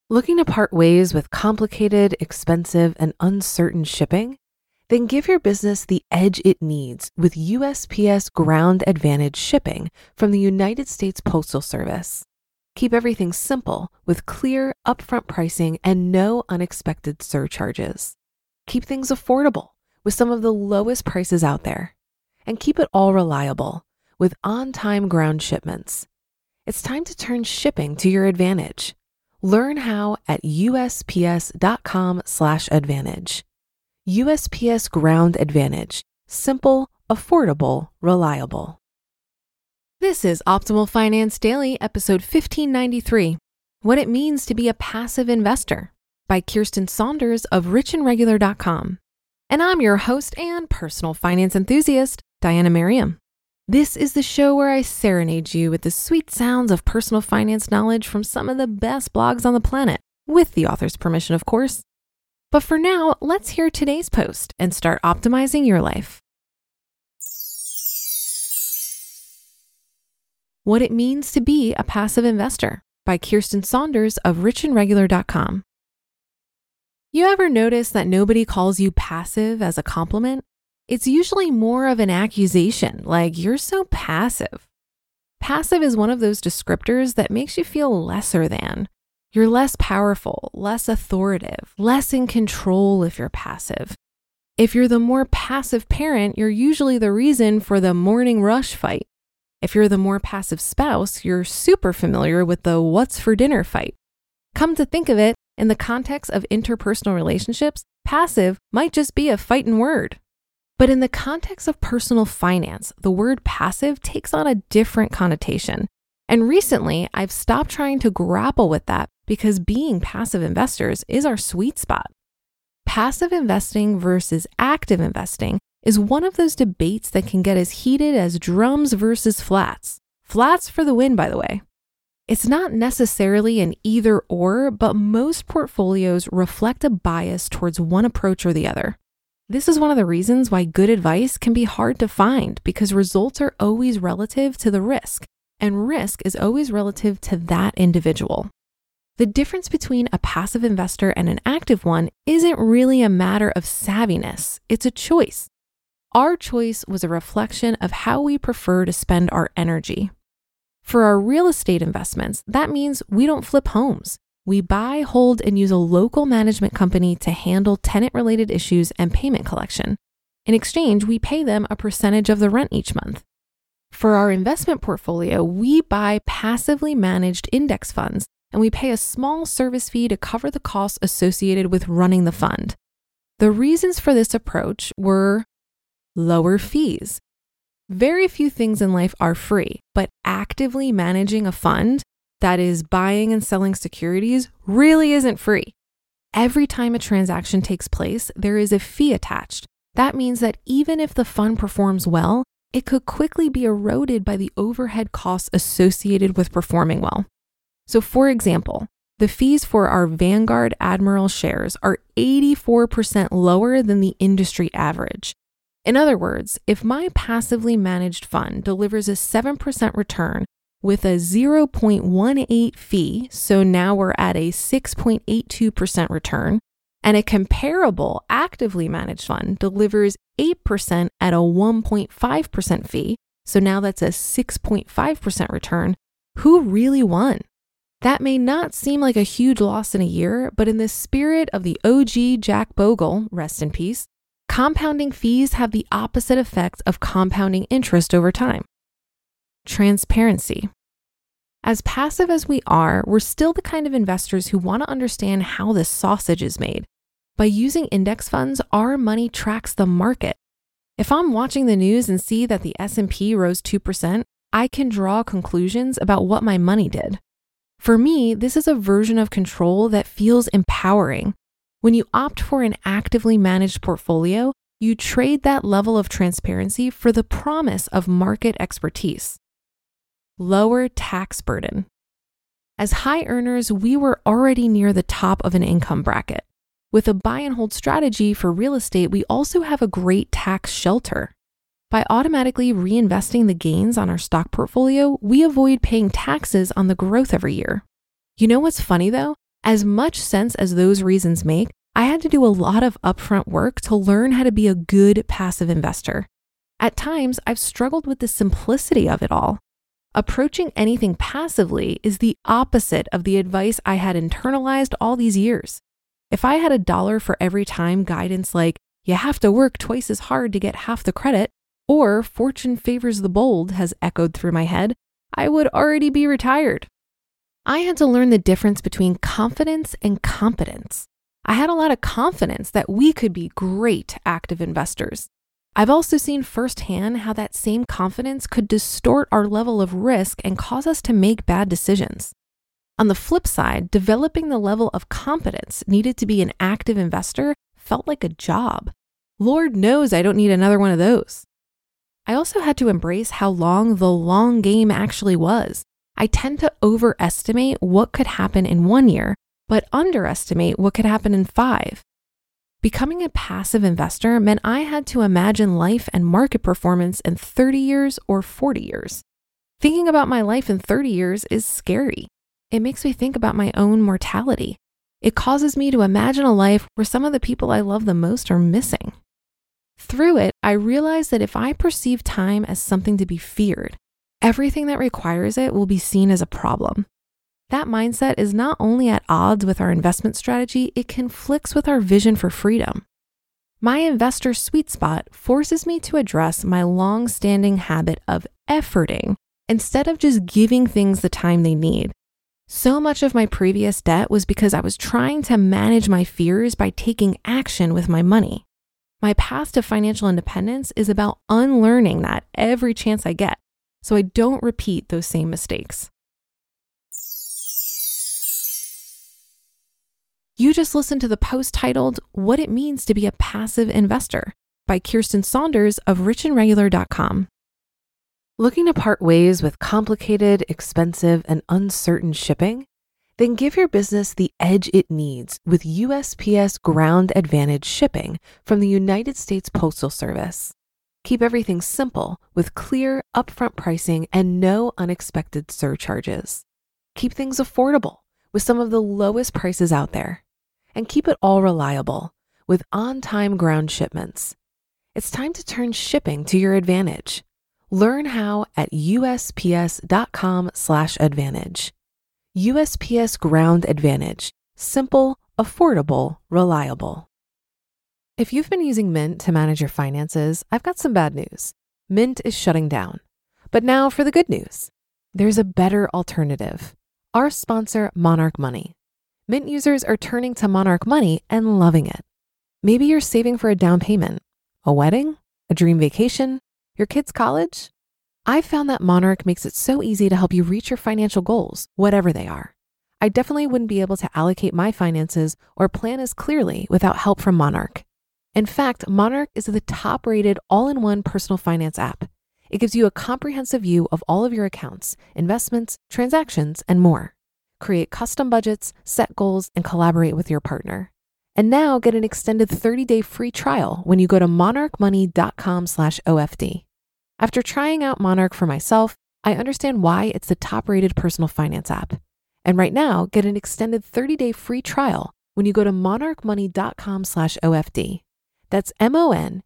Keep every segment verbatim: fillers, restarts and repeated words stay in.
Looking to part ways with complicated, expensive, and uncertain shipping? Then give your business the edge it needs with U S P S Ground Advantage shipping from the United States Postal Service. Keep everything simple with clear, upfront pricing and no unexpected surcharges. Keep things affordable with some of the lowest prices out there. And keep it all reliable with on-time ground shipments. It's time to turn shipping to your advantage. Learn how at U S P S dot com slash advantage. U S P S Ground Advantage. Simple, affordable, reliable. This is Optimal Finance Daily, episode fifteen ninety-three, What It Means to Be a Passive Investor by Kirsten Saunders of rich and regular dot com. And I'm your host and personal finance enthusiast, Diana Merriam. This is the show where I serenade you with the sweet sounds of personal finance knowledge from some of the best blogs on the planet, with the author's permission, of course. But for now, let's hear today's post and start optimizing your life. What It Means to Be a Passive Investor by Kirsten Saunders of rich and regular dot com. You ever notice that nobody calls you passive as a compliment? It's usually more of an accusation, like you're so passive. Passive is one of those descriptors that makes you feel lesser than. You're less powerful, less authoritative, less in control if you're passive. If you're the more passive parent, you're usually the reason for the morning rush fight. If you're the more passive spouse, you're super familiar with the what's for dinner fight. Come to think of it, in the context of interpersonal relationships, passive might just be a fighting word. But in the context of personal finance, the word passive takes on a different connotation. And recently, I've stopped trying to grapple with that because being passive investors is our sweet spot. Passive investing versus active investing is one of those debates that can get as heated as drums versus flats. Flats for the win, by the way. It's not necessarily an either or, but most portfolios reflect a bias towards one approach or the other. This is one of the reasons why good advice can be hard to find because results are always relative to the risk, and risk is always relative to that individual. The difference between a passive investor and an active one isn't really a matter of savviness, it's a choice. Our choice was a reflection of how we prefer to spend our energy. For our real estate investments, that means we don't flip homes. We buy, hold, and use a local management company to handle tenant-related issues and payment collection. In exchange, we pay them a percentage of the rent each month. For our investment portfolio, we buy passively managed index funds, and we pay a small service fee to cover the costs associated with running the fund. The reasons for this approach were lower fees. Very few things in life are free, but actively managing a fund, that is buying and selling securities, really isn't free. Every time a transaction takes place, there is a fee attached. That means that even if the fund performs well, it could quickly be eroded by the overhead costs associated with performing well. So for example, the fees for our Vanguard Admiral shares are eighty-four percent lower than the industry average. In other words, if my passively managed fund delivers a seven percent return with a zero point one eight fee, so now we're at a six point eight two percent return, and a comparable actively managed fund delivers eight percent at a one point five percent fee, so now that's a six point five percent return, who really won? That may not seem like a huge loss in a year, but in the spirit of the O G Jack Bogle, rest in peace, compounding fees have the opposite effect of compounding interest over time. Transparency. As passive as we are, we're still the kind of investors who want to understand how this sausage is made. By using index funds, our money tracks the market. If I'm watching the news and see that the S and P rose two percent, I can draw conclusions about what my money did. For me, this is a version of control that feels empowering. When you opt for an actively managed portfolio, you trade that level of transparency for the promise of market expertise. Lower tax burden. As high earners, we were already near the top of an income bracket. With a buy and hold strategy for real estate, we also have a great tax shelter. By automatically reinvesting the gains on our stock portfolio, we avoid paying taxes on the growth every year. You know what's funny though? As much sense as those reasons make, I had to do a lot of upfront work to learn how to be a good passive investor. At times, I've struggled with the simplicity of it all. Approaching anything passively is the opposite of the advice I had internalized all these years. If I had a dollar for every time guidance like, you have to work twice as hard to get half the credit, or fortune favors the bold has echoed through my head, I would already be retired. I had to learn the difference between confidence and competence. I had a lot of confidence that we could be great active investors. I've also seen firsthand how that same confidence could distort our level of risk and cause us to make bad decisions. On the flip side, developing the level of competence needed to be an active investor felt like a job. Lord knows I don't need another one of those. I also had to embrace how long the long game actually was. I tend to overestimate what could happen in one year, but underestimate what could happen in five. Becoming a passive investor meant I had to imagine life and market performance in thirty years or forty years. Thinking about my life in thirty years is scary. It makes me think about my own mortality. It causes me to imagine a life where some of the people I love the most are missing. Through it, I realized that if I perceive time as something to be feared, everything that requires it will be seen as a problem. That mindset is not only at odds with our investment strategy, it conflicts with our vision for freedom. My investor sweet spot forces me to address my long-standing habit of efforting instead of just giving things the time they need. So much of my previous debt was because I was trying to manage my fears by taking action with my money. My path to financial independence is about unlearning that every chance I get, so I don't repeat those same mistakes. You just listened to the post titled, What It Means to Be a Passive Investor by Kirsten Saunders of rich and regular dot com. Looking to part ways with complicated, expensive, and uncertain shipping? Then give your business the edge it needs with U S P S Ground Advantage shipping from the United States Postal Service. Keep everything simple with clear, upfront pricing and no unexpected surcharges. Keep things affordable with some of the lowest prices out there. And keep it all reliable with on-time ground shipments. It's time to turn shipping to your advantage. Learn how at U S P S dot com slash advantage. U S P S Ground Advantage. Simple, affordable, reliable. If you've been using Mint to manage your finances, I've got some bad news. Mint is shutting down. But now for the good news. There's a better alternative. Our sponsor, Monarch Money. Mint users are turning to Monarch Money and loving it. Maybe you're saving for a down payment, a wedding, a dream vacation, your kid's college. I've found that Monarch makes it so easy to help you reach your financial goals, whatever they are. I definitely wouldn't be able to allocate my finances or plan as clearly without help from Monarch. In fact, Monarch is the top-rated all-in-one personal finance app. It gives you a comprehensive view of all of your accounts, investments, transactions, and more. Create custom budgets, set goals, and collaborate with your partner. And now get an extended thirty-day free trial when you go to monarch money dot com slash O F D. After trying out Monarch for myself, I understand why it's the top-rated personal finance app. And right now, get an extended thirty-day free trial when you go to monarch money dot com slash O F D. That's M-O-N-A-R-C-H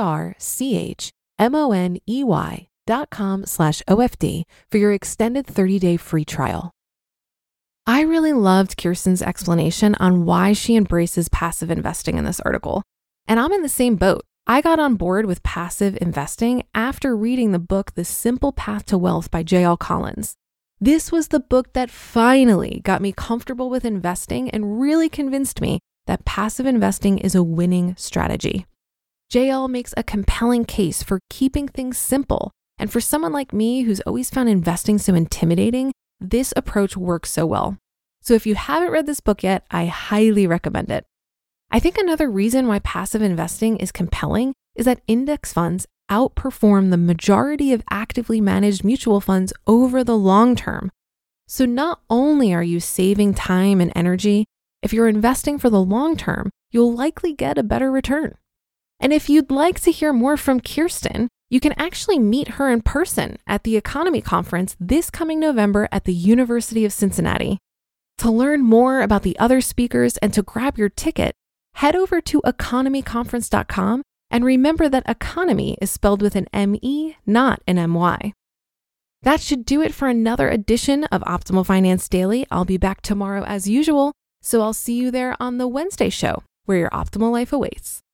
M-O-N-E-Y dot com slash O F D for your extended thirty-day free trial. I really loved Kirsten's explanation on why she embraces passive investing in this article. And I'm in the same boat. I got on board with passive investing after reading the book The Simple Path to Wealth by J L Collins. This was the book that finally got me comfortable with investing and really convinced me that passive investing is a winning strategy. J L makes a compelling case for keeping things simple, and for someone like me who's always found investing so intimidating, this approach works so well. So if you haven't read this book yet, I highly recommend it. I think another reason why passive investing is compelling is that index funds outperform the majority of actively managed mutual funds over the long term. So not only are you saving time and energy, if you're investing for the long term, you'll likely get a better return. And if you'd like to hear more from Kirsten, you can actually meet her in person at the Economy Conference this coming November at the University of Cincinnati. To learn more about the other speakers and to grab your ticket, head over to economy conference dot com and remember that economy is spelled with an M E, not an M Y. That should do it for another edition of Optimal Finance Daily. I'll be back tomorrow as usual, so I'll see you there on the Wednesday show where your optimal life awaits.